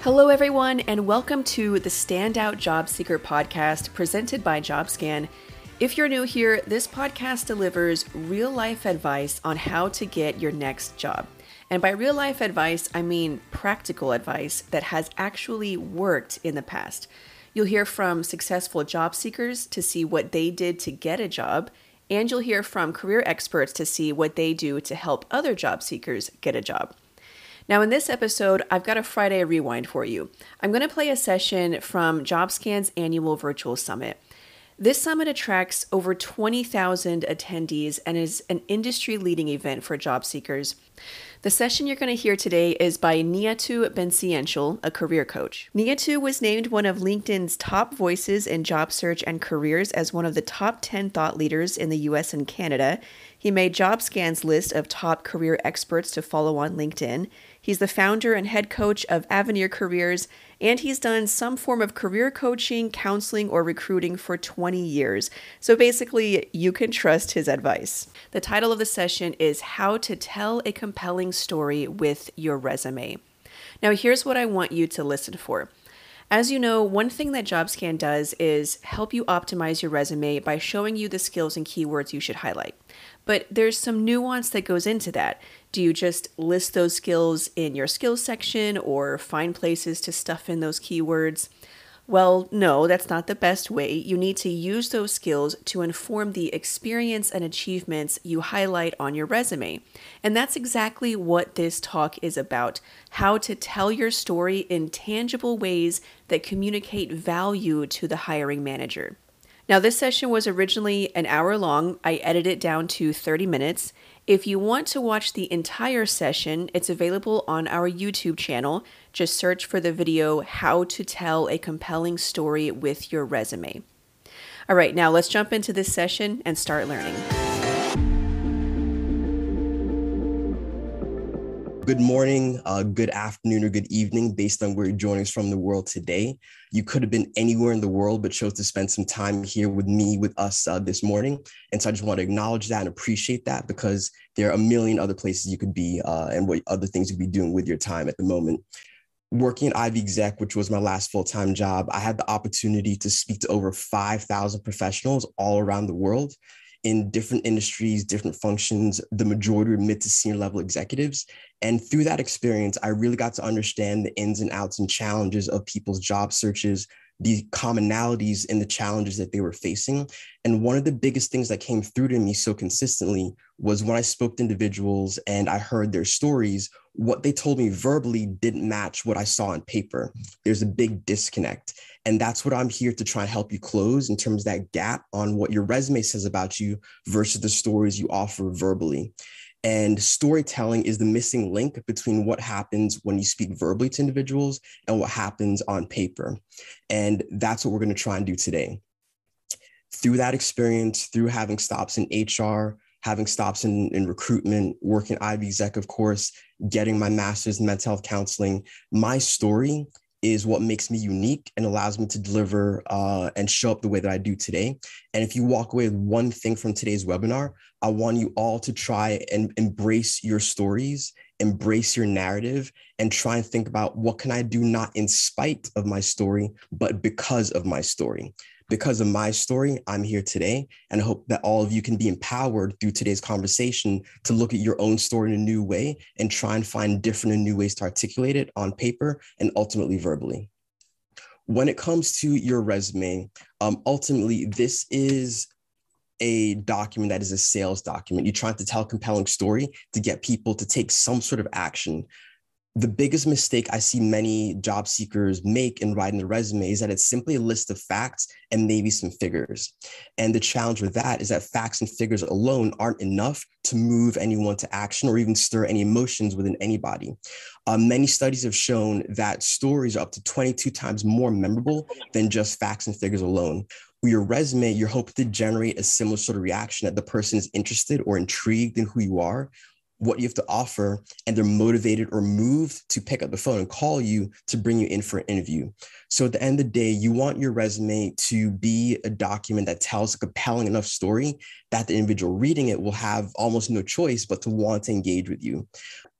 Hello, everyone, and welcome to the Standout Job Seeker podcast presented by JobScan. If you're new here, this podcast delivers real-life advice on how to get your next job. And by real-life advice, I mean practical advice that has actually worked in the past. You'll hear from successful job seekers to see what they did to get a job, and you'll hear from career experts to see what they do to help other job seekers get a job. Now, in this episode, I've got a Friday rewind for you. I'm going to play a session from JobScan's annual virtual summit. This summit attracts over 20,000 attendees and is an industry-leading event for job seekers. The session you're going to hear today is by Niatu Benciential, a career coach. Niatu was named one of LinkedIn's top voices in job search and careers as one of the top 10 thought leaders in the US and Canada. He made JobScan's list of top career experts to follow on LinkedIn. He's the founder and head coach of Avenir Careers, and he's done some form of career coaching, counseling, or recruiting for 20 years. So basically, you can trust his advice. The title of the session is How to Tell a Compelling Story with Your Resume. Now, here's what I want you to listen for. As you know, one thing that JobScan does is help you optimize your resume by showing you the skills and keywords you should highlight. But there's some nuance that goes into that. Do you just list those skills in your skills section or find places to stuff in those keywords? Well, no, that's not the best way. You need to use those skills to inform the experience and achievements you highlight on your resume. And that's exactly what this talk is about, how to tell your story in tangible ways that communicate value to the hiring manager. Now, this session was originally an hour long. I edited it down to 30 minutes. If you want to watch the entire session, it's available on our YouTube channel. Just search for the video, How to Tell a Compelling Story with Your Resume. All right, now let's jump into this session and start learning. Good morning, good afternoon, or good evening, based on where you're joining us from the world today. You could have been anywhere in the world, but chose to spend some time here with us this morning. And so I just want to acknowledge that and appreciate that, because there are a million other places you could be and what other things you could be doing with your time at the moment. Working at Ivy Exec, which was my last full-time job, I had the opportunity to speak to over 5,000 professionals all around the world in different industries, different functions, the majority were mid to senior level executives. And through that experience, I really got to understand the ins and outs and challenges of people's job searches, the commonalities and the challenges that they were facing. And one of the biggest things that came through to me so consistently was when I spoke to individuals and I heard their stories, what they told me verbally didn't match what I saw on paper. There's a big disconnect. And that's what I'm here to try and help you close in terms of that gap on what your resume says about you versus the stories you offer verbally. And storytelling is the missing link between what happens when you speak verbally to individuals and what happens on paper. And that's what we're going to try and do today. Through that experience, through having stops in HR, having stops in recruitment, working at Ivy Exec, of course, getting my master's in mental health counseling, my story is what makes me unique and allows me to deliver and show up the way that I do today. And if you walk away with one thing from today's webinar, I want you all to try and embrace your stories, embrace your narrative, and try and think about what can I do not in spite of my story, but because of my story. Because of my story, I'm here today, and I hope that all of you can be empowered through today's conversation to look at your own story in a new way and try and find different and new ways to articulate it on paper and ultimately verbally. When it comes to your resume, ultimately, this is a document that is a sales document. You're trying to tell a compelling story to get people to take some sort of action. The biggest mistake I see many job seekers make in writing the resume is that it's simply a list of facts and maybe some figures. And the challenge with that is that facts and figures alone aren't enough to move anyone to action or even stir any emotions within anybody. Many studies have shown that stories are up to 22 times more memorable than just facts and figures alone. With your resume, you're hoping to generate a similar sort of reaction that the person is interested or intrigued in who you are, what you have to offer, and they're motivated or moved to pick up the phone and call you to bring you in for an interview. So at the end of the day, you want your resume to be a document that tells a compelling enough story that the individual reading it will have almost no choice but to want to engage with you.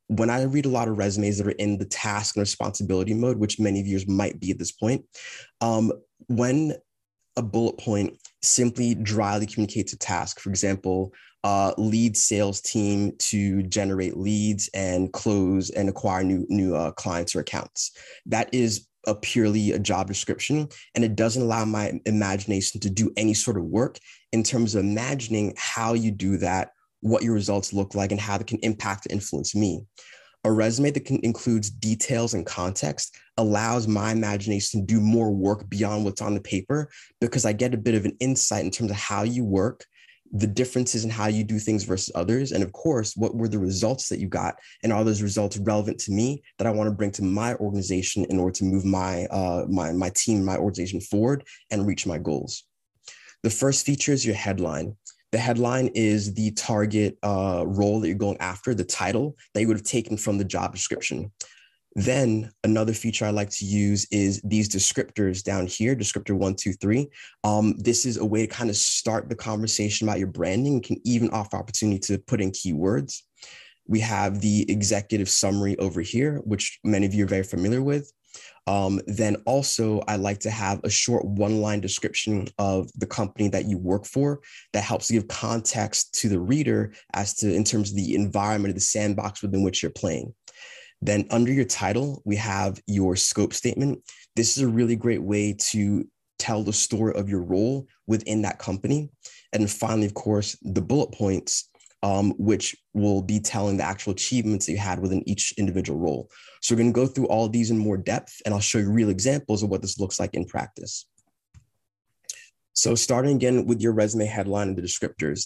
when I read a lot of resumes that are in the task and responsibility mode, which many viewers might be at this point, when a bullet point simply dryly communicates a task, for example, lead sales team to generate leads and close and acquire new clients or accounts. That is purely a job description, and it doesn't allow my imagination to do any sort of work in terms of imagining how you do that, what your results look like, and how they can impact and influence me. A resume that includes details and context allows my imagination to do more work beyond what's on the paper, because I get a bit of an insight in terms of how you work, the differences in how you do things versus others, and of course, what were the results that you got, and are those results relevant to me that I want to bring to my organization in order to move my team, my organization forward and reach my goals. The first feature is your headline. The headline is the target role that you're going after, the title that you would have taken from the job description. Then another feature I like to use is these descriptors down here, descriptor 1, 2, 3. This is a way to kind of start the conversation about your branding. You can even offer opportunity to put in keywords. We have the executive summary over here, which many of you are very familiar with. Then also, I like to have a short one-line description of the company that you work for that helps to give context to the reader as to in terms of the environment of the sandbox within which you're playing. Then under your title, we have your scope statement. This is a really great way to tell the story of your role within that company. And finally, of course, the bullet points, which will be telling the actual achievements that you had within each individual role. So we're going to go through all of these in more depth, and I'll show you real examples of what this looks like in practice. So starting again with your resume headline and the descriptors,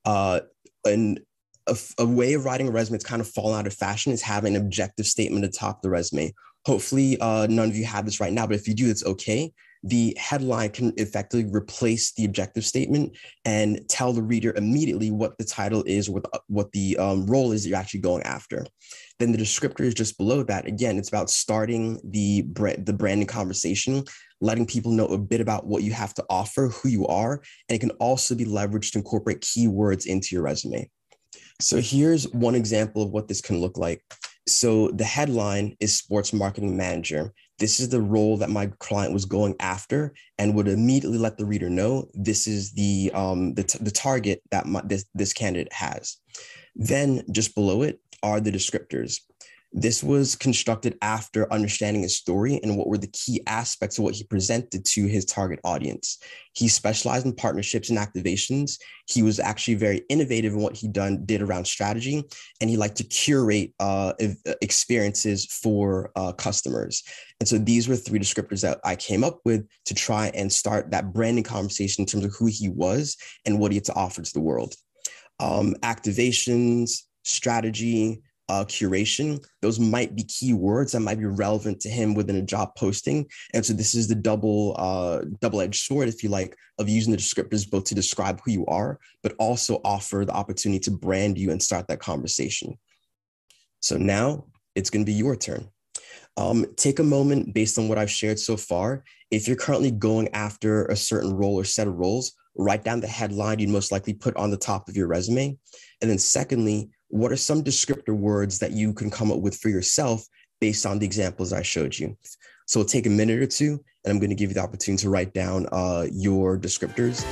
a way of writing a resume that's kind of fallen out of fashion is having an objective statement at the top of the resume. Hopefully, none of you have this right now, but if you do, it's okay. The headline can effectively replace the objective statement and tell the reader immediately what the title is, what the role is that you're actually going after. Then the descriptor is just below that. Again, it's about starting the branding conversation, letting people know a bit about what you have to offer, who you are, and it can also be leveraged to incorporate keywords into your resume. So here's one example of what this can look like. So the headline is sports marketing manager. This is the role that my client was going after and would immediately let the reader know this is the target that this candidate has. Then just below it are the descriptors. This was constructed after understanding his story and what were the key aspects of what he presented to his target audience. He specialized in partnerships and activations. He was actually very innovative in what he did around strategy, and he liked to curate experiences for customers. And so these were 3 descriptors that I came up with to try and start that branding conversation in terms of who he was and what he had to offer to the world. Activations, strategy, curation, those might be keywords that might be relevant to him within a job posting. And so this is the double-edged sword, if you like, of using the descriptors both to describe who you are, but also offer the opportunity to brand you and start that conversation. So now it's going to be your turn. Take a moment based on what I've shared so far. If you're currently going after a certain role or set of roles, write down the headline you'd most likely put on the top of your resume. And then secondly, what are some descriptor words that you can come up with for yourself based on the examples I showed you? So it'll take a minute or two, and I'm going to give you the opportunity to write down your descriptors.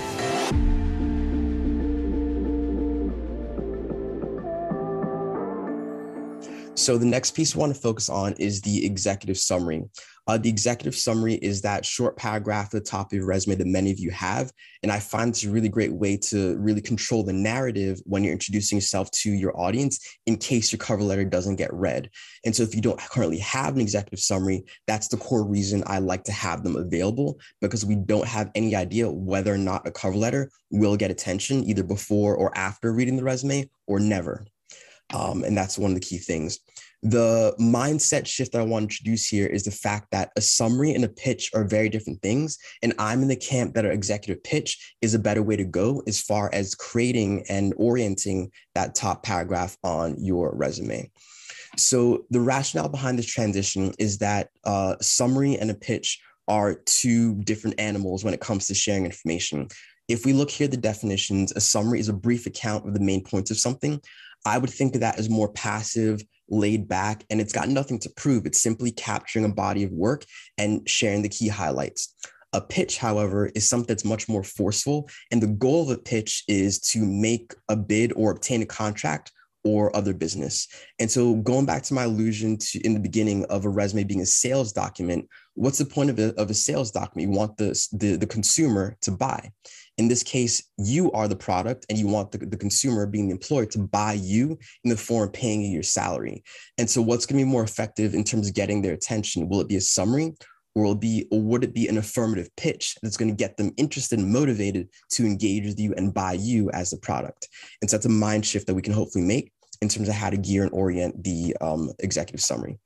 So the next piece we want to focus on is the executive summary. The executive summary is that short paragraph at the top of your resume that many of you have. And I find it's a really great way to really control the narrative when you're introducing yourself to your audience in case your cover letter doesn't get read. And so if you don't currently have an executive summary, that's the core reason I like to have them available, because we don't have any idea whether or not a cover letter will get attention either before or after reading the resume or never. And that's one of the key things. The mindset shift that I want to introduce here is the fact that a summary and a pitch are very different things. And I'm in the camp that an executive pitch is a better way to go as far as creating and orienting that top paragraph on your resume. So the rationale behind this transition is that a summary and a pitch are 2 different animals when it comes to sharing information. If we look here at the definitions, a summary is a brief account of the main points of something. I would think of that as more passive, laid back, and it's got nothing to prove. It's simply capturing a body of work and sharing the key highlights. A pitch, however, is something that's much more forceful. And the goal of a pitch is to make a bid or obtain a contract or other business. And so going back to my allusion to in the beginning of a resume being a sales document, what's the point of a sales document? You want the consumer to buy. In this case, you are the product and you want the consumer, being the employer, to buy you in the form of paying you your salary. And so what's going to be more effective in terms of getting their attention? Will it be a summary? Or would it be an affirmative pitch that's going to get them interested and motivated to engage with you and buy you as the product? And so that's a mind shift that we can hopefully make in terms of how to gear and orient the executive summary.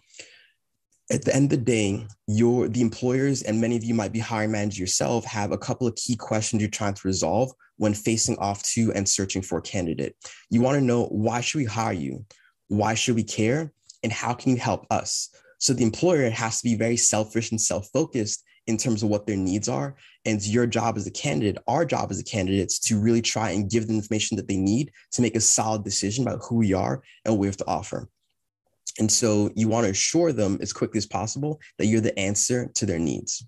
At the end of the day, the employers, and many of you might be hiring managers yourself, have a couple of key questions you're trying to resolve when facing off to and searching for a candidate. You want to know, why should we hire you? Why should we care? And how can you help us? So the employer has to be very selfish and self-focused in terms of what their needs are. And your job as a candidate, our job as a candidate, is to really try and give them information that they need to make a solid decision about who we are and what we have to offer. And so you want to assure them as quickly as possible that you're the answer to their needs.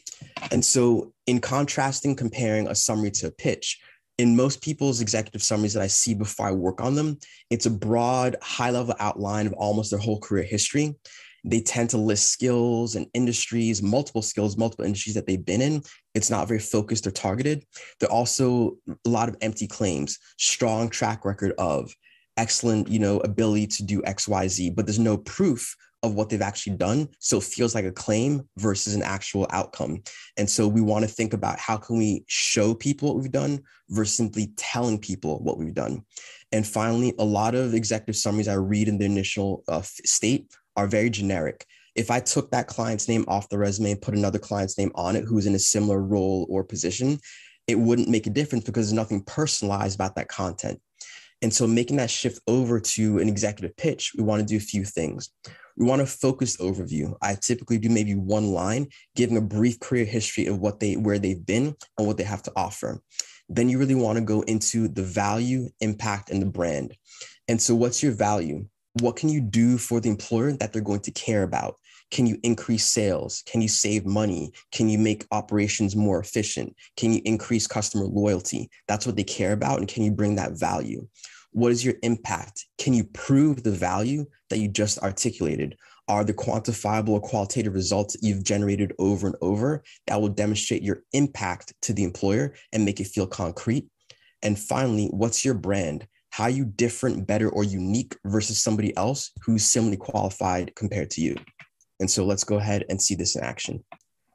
And so in comparing a summary to a pitch, in most people's executive summaries that I see before I work on them, it's a broad, high-level outline of almost their whole career history. They tend to list skills and industries, multiple industries that they've been in. It's not very focused or targeted. There are also a lot of empty claims, strong track record of, excellent, ability to do X, Y, Z, but there's no proof of what they've actually done. So it feels like a claim versus an actual outcome. And so we want to think about, how can we show people what we've done versus simply telling people what we've done. And finally, a lot of executive summaries I read in the initial state are very generic. If I took that client's name off the resume and put another client's name on it who's in a similar role or position, it wouldn't make a difference because there's nothing personalized about that content. And so making that shift over to an executive pitch, we want to do a few things. We want a focused overview. I typically do maybe one line, giving a brief career history of where they've been and what they have to offer. Then you really want to go into the value, impact, and the brand. And so what's your value? What can you do for the employer that they're going to care about? Can you increase sales? Can you save money? Can you make operations more efficient? Can you increase customer loyalty? That's what they care about. And can you bring that value? What is your impact? Can you prove the value that you just articulated? Are the quantifiable or qualitative results that you've generated over and over that will demonstrate your impact to the employer and make it feel concrete? And finally, what's your brand? How are you different, better, or unique versus somebody else who's similarly qualified compared to you? And so let's go ahead and see this in action.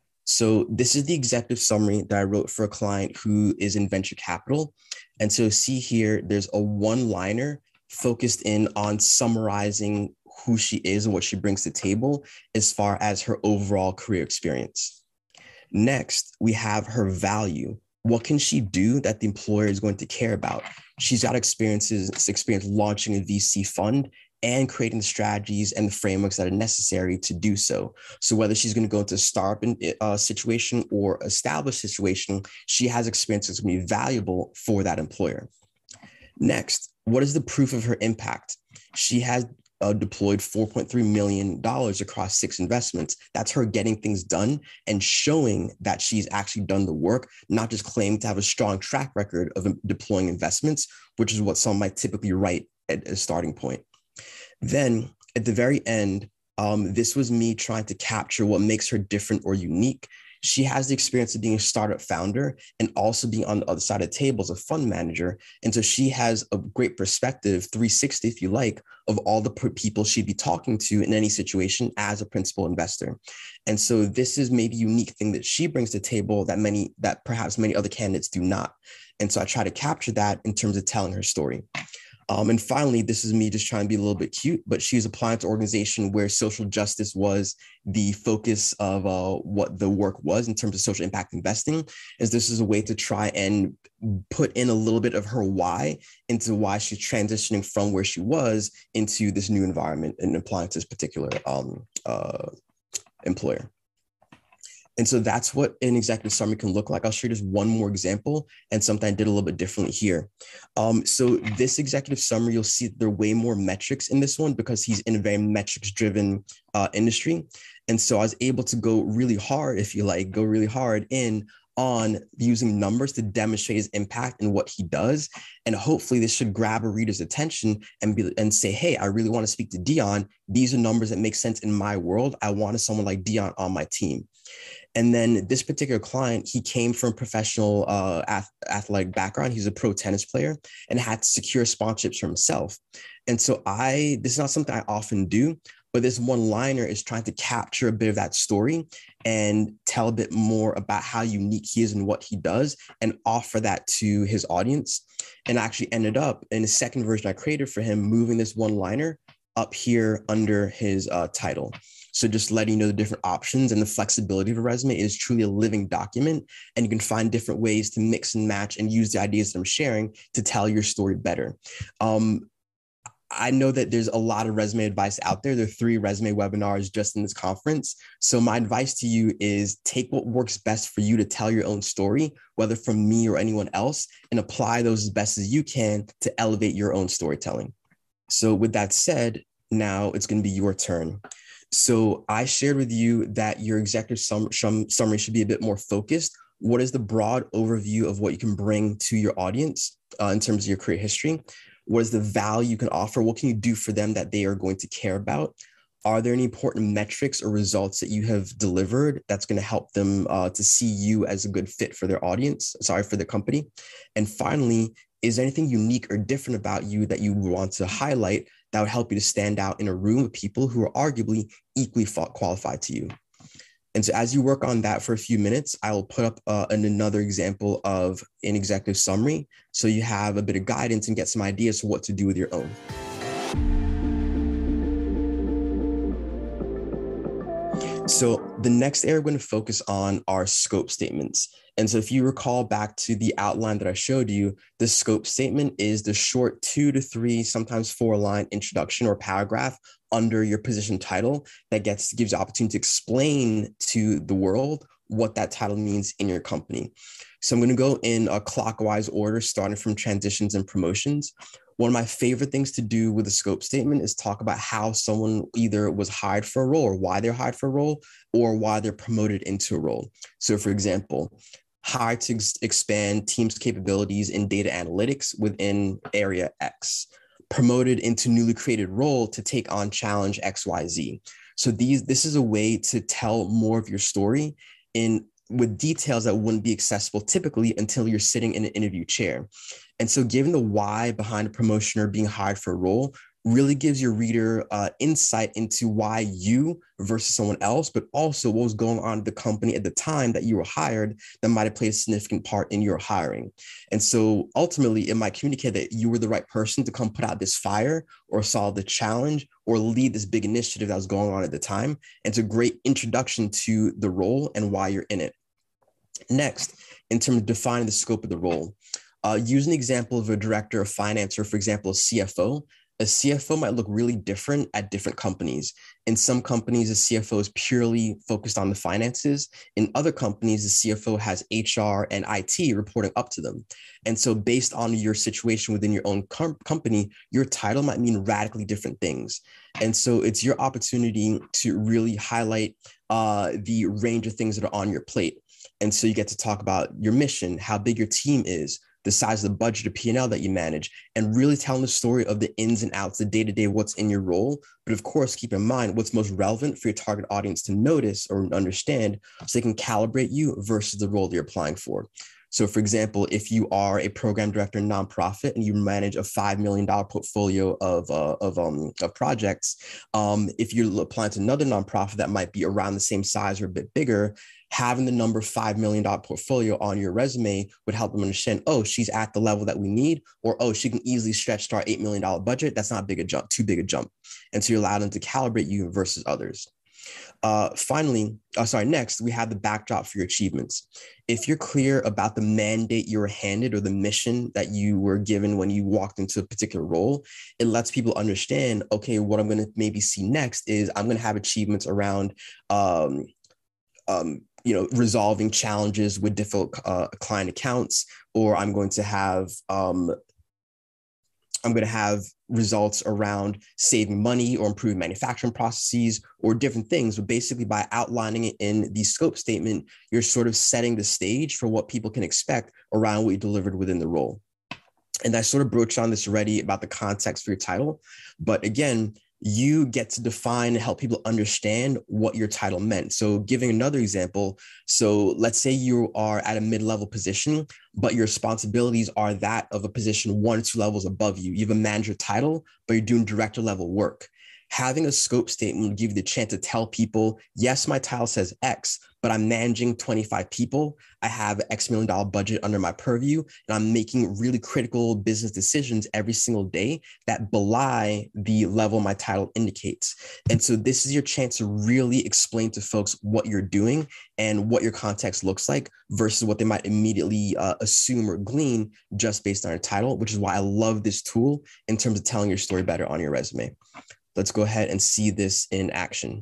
So this is the executive summary that I wrote for a client who is in venture capital. And so see here, there's a one-liner focused in on summarizing who she is and what she brings to the table as far as her overall career experience. Next, we have her value. What can she do that the employer is going to care about? She's got experience launching a VC fund and creating the strategies and the frameworks that are necessary to do so. So whether she's going to go into a startup situation or established situation, she has experience that's going to be valuable for that employer. Next, what is the proof of her impact? She has deployed $4.3 million across 6 investments. That's her getting things done and showing that she's actually done the work, not just claiming to have a strong track record of deploying investments, which is what some might typically write at a starting point. Then at the very end, this was me trying to capture what makes her different or unique. She has the experience of being a startup founder and also being on the other side of the table as a fund manager. And so she has a great perspective, 360, if you like, of all the people she'd be talking to in any situation as a principal investor. And so this is maybe a unique thing that she brings to the table that perhaps many other candidates do not. And so I try to capture that in terms of telling her story. And finally, this is me just trying to be a little bit cute, but she's applying to an organization where social justice was the focus of what the work was in terms of social impact investing, as this is a way to try and put in a little bit of her why into why she's transitioning from where she was into this new environment and applying to this particular employer. And so that's what an executive summary can look like. I'll show you just one more example and something I did a little bit differently here. So this executive summary, you'll see there are way more metrics in this one because he's in a very metrics driven industry. And so I was able to go really hard, if you like, go really hard in on using numbers to demonstrate his impact and what he does. And hopefully this should grab a reader's attention and say, hey, I really want to speak to Dion. These are numbers that make sense in my world. I wanted someone like Dion on my team. And then this particular client, he came from professional athletic background. He's a pro tennis player and had to secure sponsorships for himself. And so this is not something I often do, but this one-liner is trying to capture a bit of that story and tell a bit more about how unique he is and what he does and offer that to his audience. And I actually ended up in the second version I created for him, moving this one-liner up here under his title. So just letting you know the different options and the flexibility of a resume is truly a living document. And you can find different ways to mix and match and use the ideas that I'm sharing to tell your story better. I know that there's a lot of resume advice out there. There are 3 resume webinars just in this conference. So my advice to you is take what works best for you to tell your own story, whether from me or anyone else, and apply those as best as you can to elevate your own storytelling. So with that said, now it's going to be your turn. So I shared with you that your executive summary should be a bit more focused. What is the broad overview of what you can bring to your audience in terms of your career history? What is the value you can offer? What can you do for them that they are going to care about? Are there any important metrics or results that you have delivered that's going to help them to see you as a good fit for their audience, for the company? And finally, is there anything unique or different about you that you want to highlight that would help you to stand out in a room of people who are arguably equally qualified to you? And so as you work on that for a few minutes, I will put up another example of an executive summary so you have a bit of guidance and get some ideas for what to do with your own. So the next area we're going to focus on are scope statements. And so if you recall back to the outline that I showed you, the scope statement is the short 2 to 3, sometimes 4-line introduction or paragraph under your position title that gives you opportunity to explain to the world what that title means in your company. So I'm going to go in a clockwise order, starting from transitions and promotions. One of my favorite things to do with a scope statement is talk about how someone either was hired for a role or why they're hired for a role or why they're promoted into a role. So for example, hired to expand team's capabilities in data analytics within area X, promoted into newly created role to take on challenge XYZ. So this is a way to tell more of your story with details that wouldn't be accessible typically until you're sitting in an interview chair. And so giving the why behind a promotion or being hired for a role really gives your reader insight into why you versus someone else, but also what was going on at the company at the time that you were hired that might have played a significant part in your hiring. And so ultimately, it might communicate that you were the right person to come put out this fire or solve the challenge or lead this big initiative that was going on at the time. And it's a great introduction to the role and why you're in it. Next, in terms of defining the scope of the role, use an example of a director of finance or, for example, a CFO. A CFO might look really different at different companies. In some companies, a CFO is purely focused on the finances. In other companies, the CFO has HR and IT reporting up to them. And so based on your situation within your own company, your title might mean radically different things. And so it's your opportunity to really highlight the range of things that are on your plate. And so you get to talk about your mission, how big your team is, the size of the budget or P&L that you manage, and really telling the story of the ins and outs, the day-to-day, what's in your role. But of course, keep in mind what's most relevant for your target audience to notice or understand so they can calibrate you versus the role they're applying for. So for example, if you are a program director in nonprofit and you manage a $5 million portfolio of projects, if you're applying to another nonprofit that might be around the same size or a bit bigger, having the number $5 million portfolio on your resume would help them understand, oh, she's at the level that we need, or, oh, she can easily stretch to our $8 million budget. That's not too big a jump. And so you allow them to calibrate you versus others. Next, we have the backdrop for your achievements. If you're clear about the mandate you were handed or the mission that you were given when you walked into a particular role, it lets people understand, okay, what I'm going to maybe see next is I'm going to have achievements around resolving challenges with difficult client accounts, or I'm going to have results around saving money or improving manufacturing processes or different things. But basically, by outlining it in the scope statement, you're sort of setting the stage for what people can expect around what you delivered within the role. And I sort of broached on this already about the context for your title. But again, you get to define and help people understand what your title meant. So giving another example, so let's say you are at a mid-level position, but your responsibilities are that of a position 1 or 2 levels above you. You have a manager title, but you're doing director level work. Having a scope statement will give you the chance to tell people, yes, my title says X, but I'm managing 25 people. I have an X million-dollar budget under my purview, and I'm making really critical business decisions every single day that belie the level my title indicates. And so this is your chance to really explain to folks what you're doing and what your context looks like versus what they might immediately assume or glean just based on your title, which is why I love this tool in terms of telling your story better on your resume. Let's go ahead and see this in action.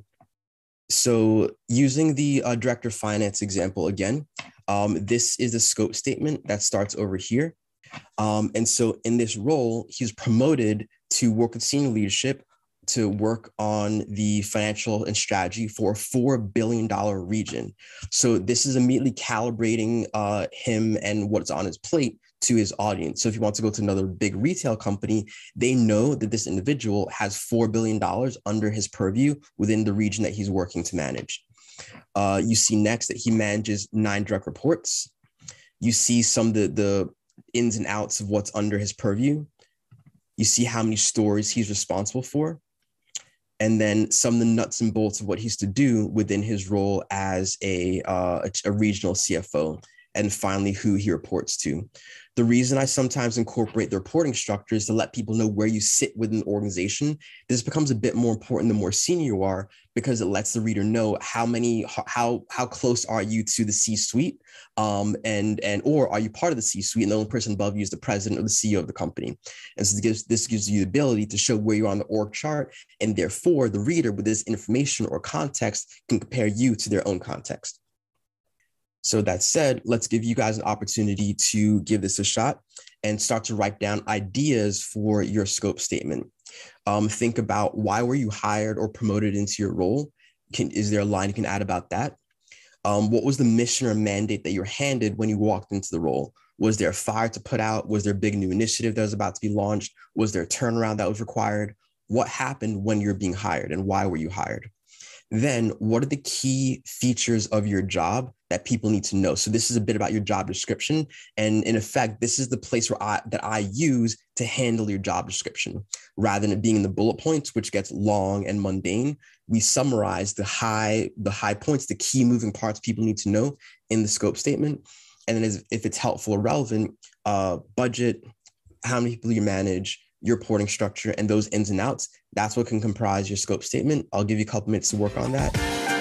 So using the director of finance example again, this is a scope statement that starts over here. And so in this role, he's promoted to work with senior leadership to work on the financial and strategy for a $4 billion region. So this is immediately calibrating him and what's on his plate to his audience. So if you want to go to another big retail company, they know that this individual has $4 billion under his purview within the region that he's working to manage. You see next that he manages 9 direct reports. You see some of the ins and outs of what's under his purview. You see how many stores he's responsible for. And then some of the nuts and bolts of what he's to do within his role as a regional CFO. And finally, who he reports to. The reason I sometimes incorporate the reporting structure is to let people know where you sit within the organization. This becomes a bit more important the more senior you are, because it lets the reader know how close are you to the C-suite, or are you part of the C-suite and the only person above you is the president or the CEO of the company. And so this gives you the ability to show where you're on the org chart, and therefore the reader with this information or context can compare you to their own context. So that said, let's give you guys an opportunity to give this a shot and start to write down ideas for your scope statement. Think about, why were you hired or promoted into your role? Is there a line you can add about that? What was the mission or mandate that you were handed when you walked into the role? Was there a fire to put out? Was there a big new initiative that was about to be launched? Was there a turnaround that was required? What happened when you're being hired, and why were you hired? Then what are the key features of your job that people need to know? So this is a bit about your job description. And in effect, this is the place where I use to handle your job description. Rather than it being in the bullet points, which gets long and mundane, we summarize the high points, the key moving parts people need to know in the scope statement. And then if it's helpful or relevant, budget, how many people you manage, your reporting structure, and those ins and outs, that's what can comprise your scope statement. I'll give you a couple minutes to work on that.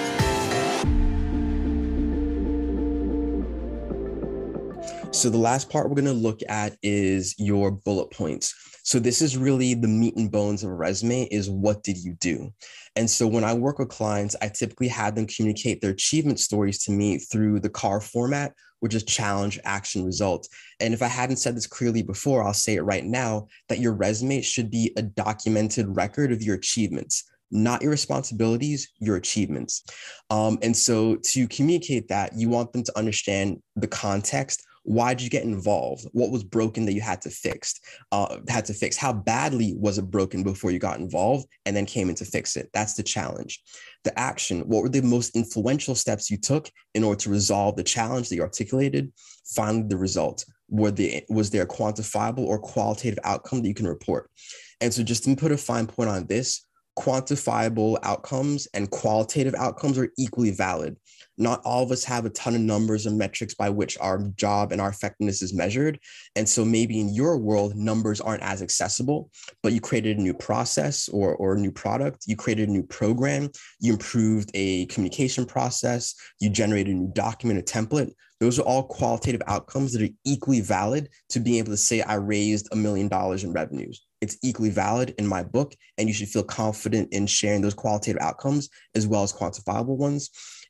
So the last part we're going to look at is your bullet points. So this is really the meat and bones of a resume, is what did you do? And so when I work with clients, I typically have them communicate their achievement stories to me through the CAR format, which is challenge, action, result. And if I hadn't said this clearly before, I'll say it right now, that your resume should be a documented record of your achievements, not your responsibilities, your achievements. And so to communicate that, you want them to understand the context. Why did you get involved? What was broken that you had to fix? How badly was it broken before you got involved and then came in to fix it? That's the challenge. The action, what were the most influential steps you took in order to resolve the challenge that you articulated? Finally, the result. Was there a quantifiable or qualitative outcome that you can report? And so just to put a fine point on this, quantifiable outcomes and qualitative outcomes are equally valid. Not all of us have a ton of numbers and metrics by which our job and our effectiveness is measured. And so maybe in your world, numbers aren't as accessible, but you created a new process or a new product. You created a new program. You improved a communication process. You generated a new document, a template. Those are all qualitative outcomes that are equally valid to being able to say, I raised $1 million in revenues. It's equally valid in my book, and you should feel confident in sharing those qualitative outcomes as well as quantifiable ones.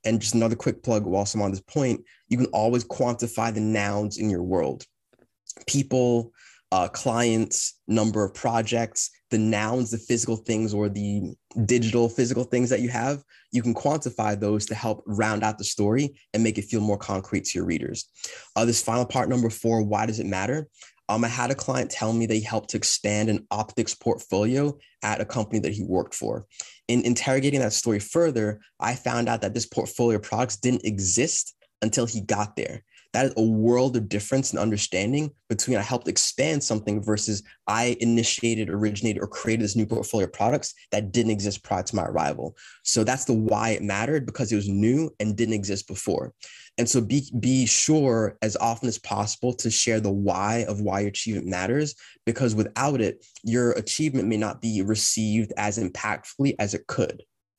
And just another quick plug whilst I'm on this point, you can always quantify the nouns in your world. People, clients, number of projects, the nouns, the physical things or the digital physical things that you have, you can quantify those to help round out the story and make it feel more concrete to your readers. This final part, number 4, why does it matter? I had a client tell me they helped to expand an optics portfolio at a company that he worked for. In interrogating that story further, I found out that this portfolio of products didn't exist until he got there. That is a world of difference in understanding between I helped expand something versus I initiated, originated, or created this new portfolio of products that didn't exist prior to my arrival. So that's the why it mattered, because it was new and didn't exist before. And so be sure as often as possible to share the why of why your achievement matters, because without it, your achievement may not be received as impactfully as it could.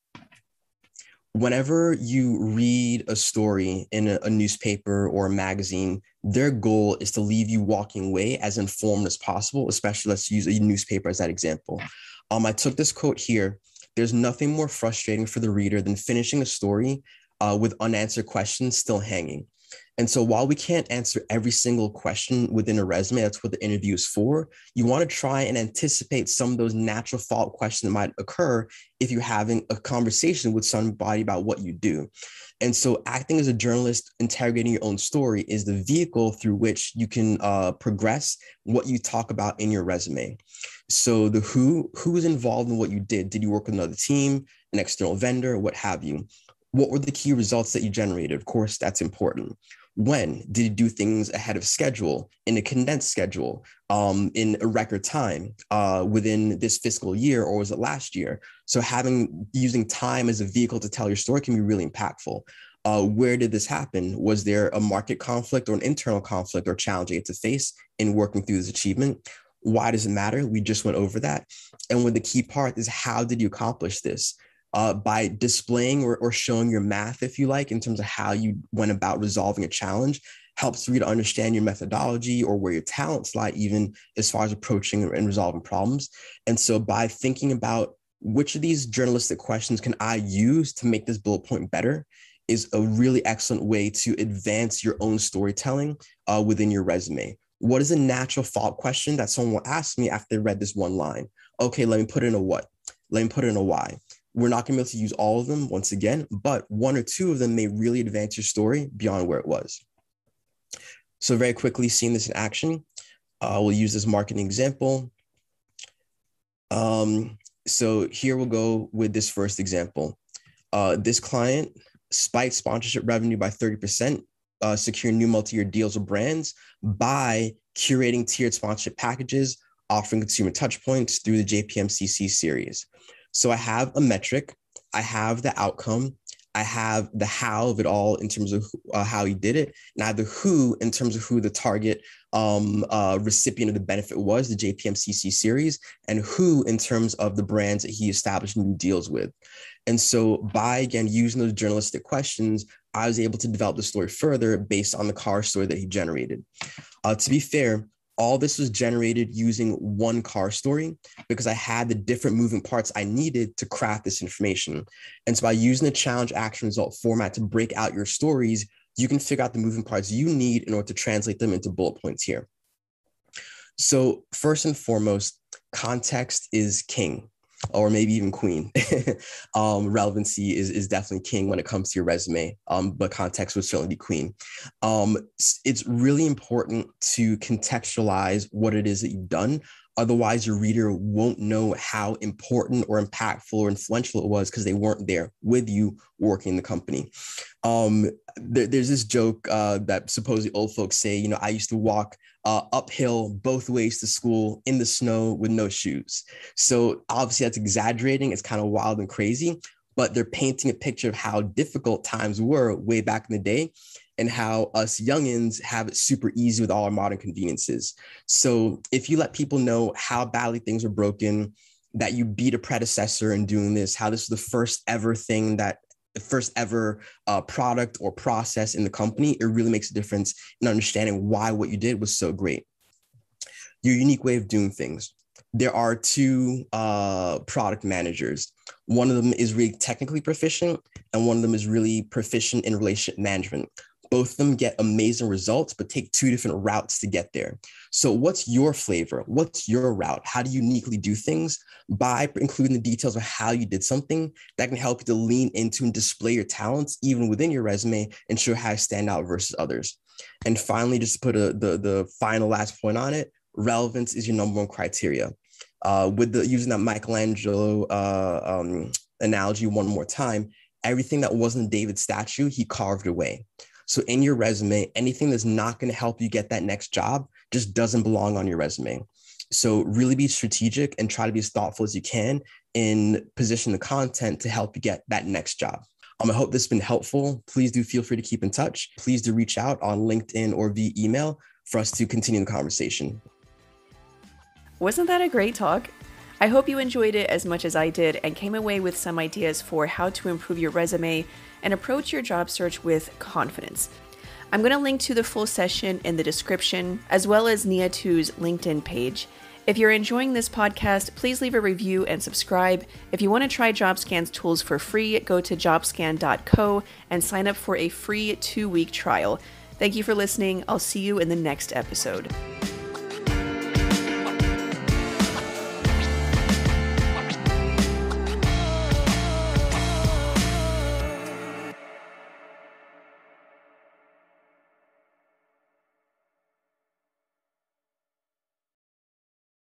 Whenever you read a story in a newspaper or a magazine, their goal is to leave you walking away as informed as possible, especially let's use a newspaper as that example. I took this quote here. There's nothing more frustrating for the reader than finishing a story with unanswered questions still hanging. And so while we can't answer every single question within a resume, that's what the interview is for, you want to try and anticipate some of those natural follow-up questions that might occur if you're having a conversation with somebody about what you do. And so acting as a journalist, interrogating your own story is the vehicle through which you can progress what you talk about in your resume. So the who is involved in what you did? Did you work with another team, an external vendor, what have you? What were the key results that you generated? Of course, that's important. When did you do things ahead of schedule, in a condensed schedule, in a record time, within this fiscal year, or was it last year? So using time as a vehicle to tell your story can be really impactful. Where did this happen? Was there a market conflict or an internal conflict or challenge you had to face in working through this achievement? Why does it matter? We just went over that. And one of the key part is, how did you accomplish this? By displaying or showing your math, if you like, in terms of how you went about resolving a challenge, helps for you to understand your methodology or where your talents lie, even as far as approaching and resolving problems. And so by thinking about which of these journalistic questions can I use to make this bullet point better is a really excellent way to advance your own storytelling within your resume. What is a natural follow-up question that someone will ask me after they read this one line? Okay, let me put it in a what? Let me put it in a why. We're not going to be able to use all of them once again, but one or two of them may really advance your story beyond where it was. So very quickly, seeing this in action, we'll use this marketing example. So here we'll go with this first example. This client spiked sponsorship revenue by 30%, securing new multi-year deals with brands by curating tiered sponsorship packages, offering consumer touch points through the JPMCC series. So I have a metric, I have the outcome, I have the how of it all in terms of how he did it, and I have the who in terms of who the target recipient of the benefit was, the JPMCC series, and who in terms of the brands that he established new deals with. And so by, again, using those journalistic questions, I was able to develop the story further based on the car story that he generated. To be fair, all this was generated using one car story because I had the different moving parts I needed to craft this information. And so by using the challenge action result format to break out your stories, you can figure out the moving parts you need in order to translate them into bullet points here. So first and foremost, context is king, or maybe even queen. Relevancy is definitely king when it comes to your resume, but context would certainly be queen. It's really important to contextualize what it is that you've done. Otherwise, your reader won't know how important or impactful or influential it was because they weren't there with you working in the company. There's this joke that supposedly old folks say, you know, I used to walk uphill both ways to school in the snow with no shoes. So obviously that's exaggerating. It's kind of wild and crazy, but they're painting a picture of how difficult times were way back in the day and how us youngins have it super easy with all our modern conveniences. So if you let people know how badly things are broken, that you beat a predecessor in doing this, how this is the first ever product or process in the company, it really makes a difference in understanding why what you did was so great. Your unique way of doing things. There are two product managers. One of them is really technically proficient, and one of them is really proficient in relationship management. Both of them get amazing results, but take two different routes to get there. So what's your flavor? What's your route? How do you uniquely do things? By including the details of how you did something, that can help you to lean into and display your talents even within your resume and show how you stand out versus others. And finally, just to put the final last point on it, relevance is your number one criteria. Using that Michelangelo analogy one more time, everything that wasn't David's statue, he carved away. So in your resume, anything that's not going to help you get that next job just doesn't belong on your resume. So really be strategic and try to be as thoughtful as you can in position the content to help you get that next job. I hope this has been helpful. Please do feel free to keep in touch. Please do reach out on LinkedIn or via email for us to continue the conversation. Wasn't that a great talk? I hope you enjoyed it as much as I did and came away with some ideas for how to improve your resume and approach your job search with confidence. I'm going to link to the full session in the description, as well as Nia2's LinkedIn page. If you're enjoying this podcast, please leave a review and subscribe. If you want to try JobScan's tools for free, go to jobscan.co and sign up for a free 2-week trial. Thank you for listening. I'll see you in the next episode.